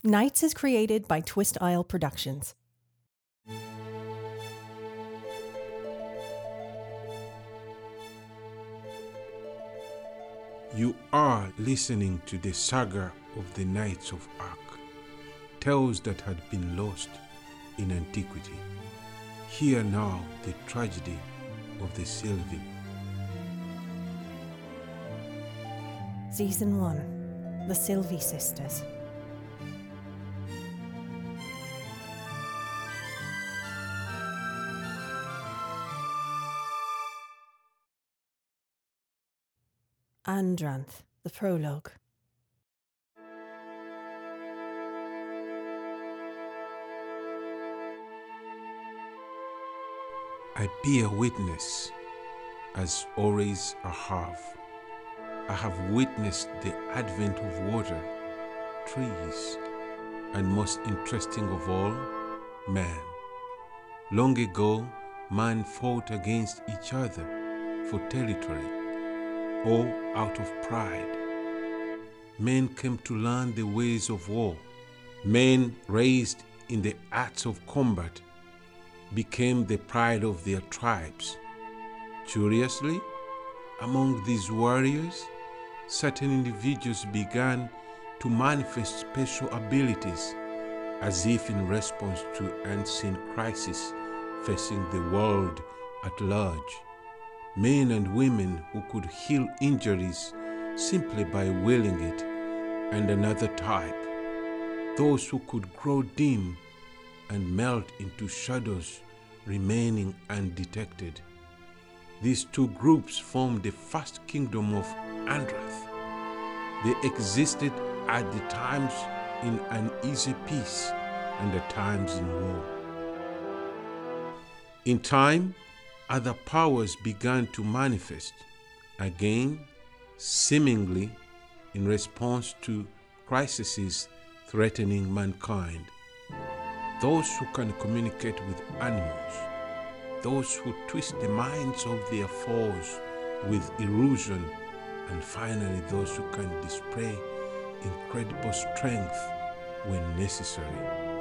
Nights is created by Twist Isle Productions. You are listening to the saga of the Knights of Ark, tales that had been lost in antiquity. Hear now the tragedy of the Sylvi. Season 1, The Sylvi Sisters. Andranth, the prologue. I bear witness, as always I have. I have witnessed the advent of water, trees, and most interesting of all, man. Long ago, man fought against each other for territory, all out of pride. Men came to learn the ways of war. Men raised in the arts of combat became the pride of their tribes. Curiously, among these warriors, certain individuals began to manifest special abilities as if in response to unseen crises facing the world at large. Men and women who could heal injuries simply by willing it, and another type, those who could grow dim and melt into shadows remaining undetected. These two groups formed the first kingdom of Andranth. They existed at the times in uneasy peace and at times in war. In time, other powers began to manifest, again, seemingly in response to crises threatening mankind. Those who can communicate with animals, those who twist the minds of their foes with illusion, and finally those who can display incredible strength when necessary.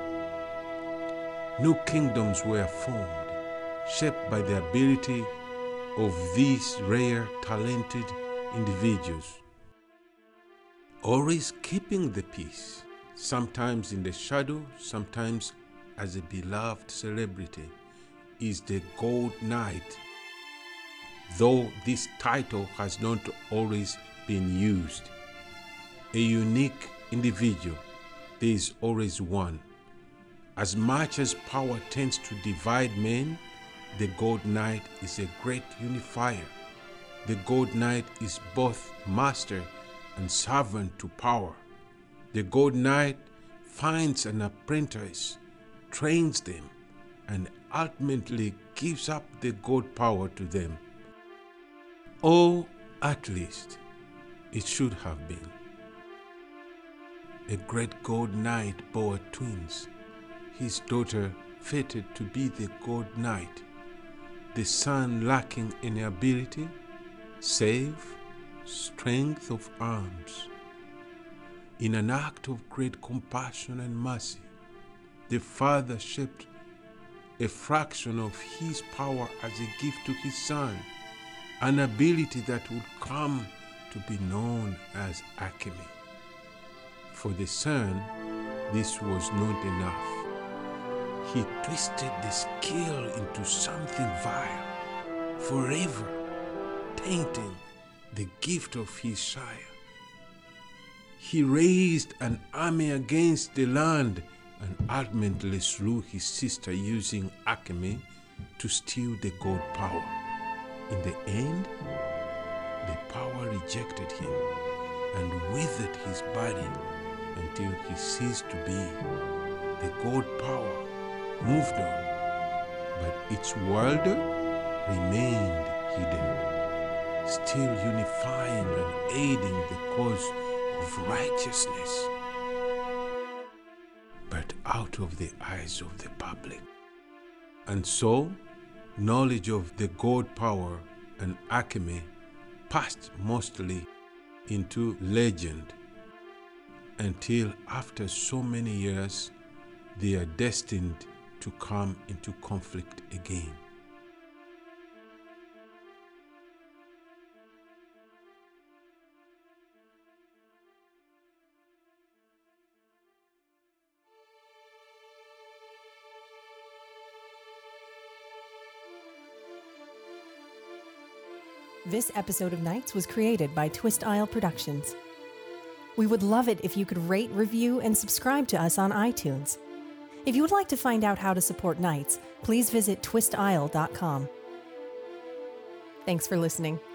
New kingdoms were formed, shaped by the ability of these rare, talented individuals. Always keeping the peace, sometimes in the shadow, sometimes as a beloved celebrity, is the Gold Knight. Though this title has not always been used. A unique individual, there is always one. As much as power tends to divide men, the Gold Knight is a great unifier. The Gold Knight is both master and servant to power. The Gold Knight finds an apprentice, trains them, and ultimately gives up the gold power to them. Or at least it should have been. A great Gold Knight bore twins, his daughter fated to be the Gold Knight, the son lacking in ability, save strength of arms. In an act of great compassion and mercy, the father shaped a fraction of his power as a gift to his son, an ability that would come to be known as alchemy. For the son, this was not enough. He twisted the skill into something vile, forever tainting the gift of his sire. He raised an army against the land and ultimately slew his sister using alchemy to steal the gold power. In the end, the power rejected him and withered his body until he ceased to be. The gold power moved on, but its wielder remained hidden, still unifying and aiding the cause of righteousness, but out of the eyes of the public. And so, knowledge of the gold power and alchemy passed mostly into legend. until after so many years they are destined to come into conflict again. This episode of Nights was created by Twist Isle Productions. We would love it if you could rate, review, and subscribe to us on iTunes. If you would like to find out how to support Nights, please visit twistisle.com. Thanks for listening.